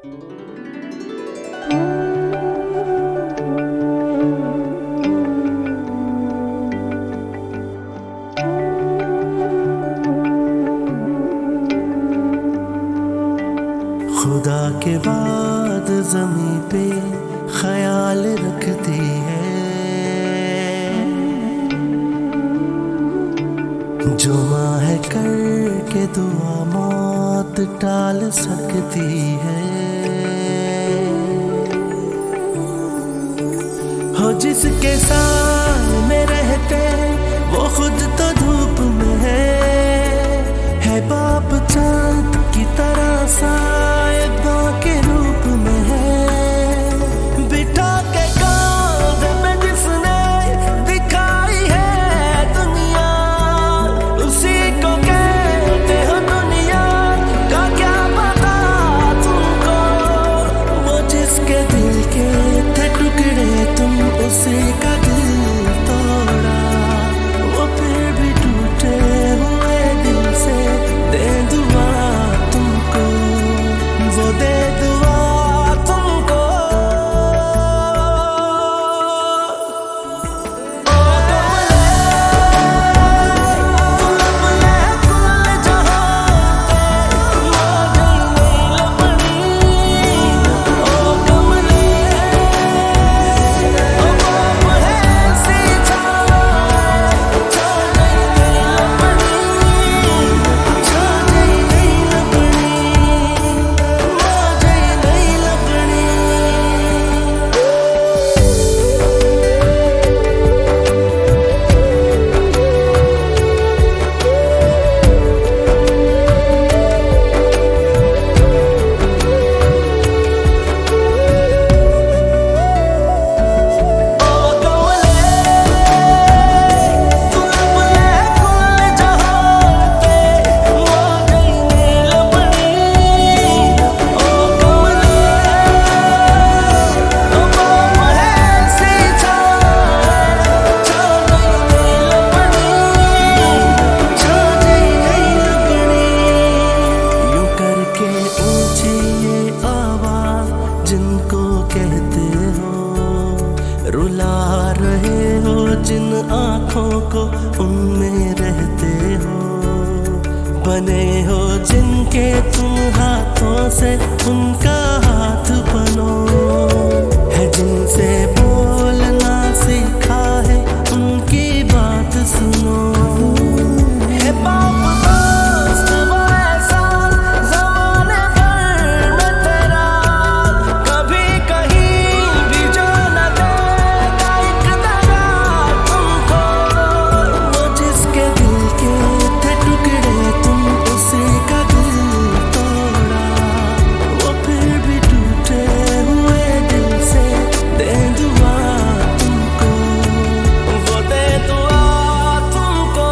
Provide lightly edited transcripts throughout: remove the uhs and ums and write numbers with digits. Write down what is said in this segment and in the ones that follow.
खुदा के बाद ज़मीं पे ख्याल रखती है, जो माह करके दुआ मौत टाल सकती है। हो जिसके सामने रहते वो खुद तो धूप में है बाप चांद की तरह साहिबा के रूप में है। बिठा के कांधे पे जिसने दिखाई है दुनिया, उसी को कहते हो दुनिया का क्या पता तुमको। वो जिसके दिल के थे टुकड़े तुम उसी का दिल तोड़ा, वो फिर भी टूटे हुए दिल से दे दुआ तुमको, वो दे दुआ तुमको। ओ कमले कुल जहां पे मौज नहीं लपड़ी। ओ कमले ओ बाप है सी छाए छा नहीं लपड़ी, छा नहीं लपड़ी, मौज नहीं लपड़ी। जिनको कहते हो रुला रहे हो, जिन आँखों को उनमें रहते हो, बने हो जिनके तुम हाथों से उनका हाथ बनो। है जिनसे बोलना सीखा है उनकी बात सुनो। है बाप दोस्त वो ऐसा ज़माने भर में तेरा, कभी कहीं भी जो न देगा एक दगा तुमको। वो जिसके दिल के थे टुकड़े तुम उसी का दिल तोड़ा, वो फिर भी टूटे हुए दिल से दे दुआ तुमको, वो दे दुआ तुमको।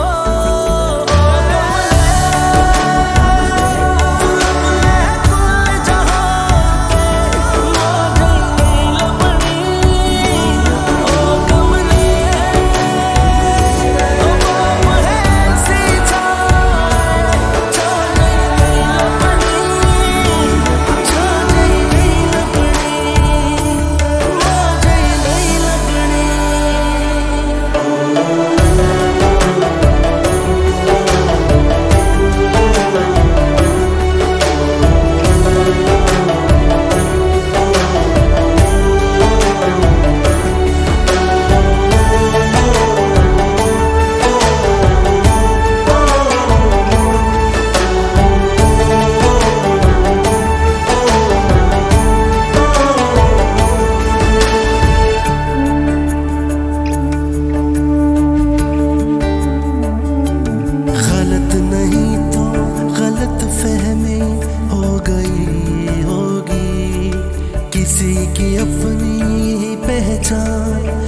कुल जहां पे मौज नहीं लपड़ी। ओ कमले ओ बाप है सी छाए छा नहीं लपड़ी, छा नहीं लपड़ी, मौज नहीं लपड़ी। गलत नहीं तो गलत फहमी हो गई होगी, किसी की अपनी पहचान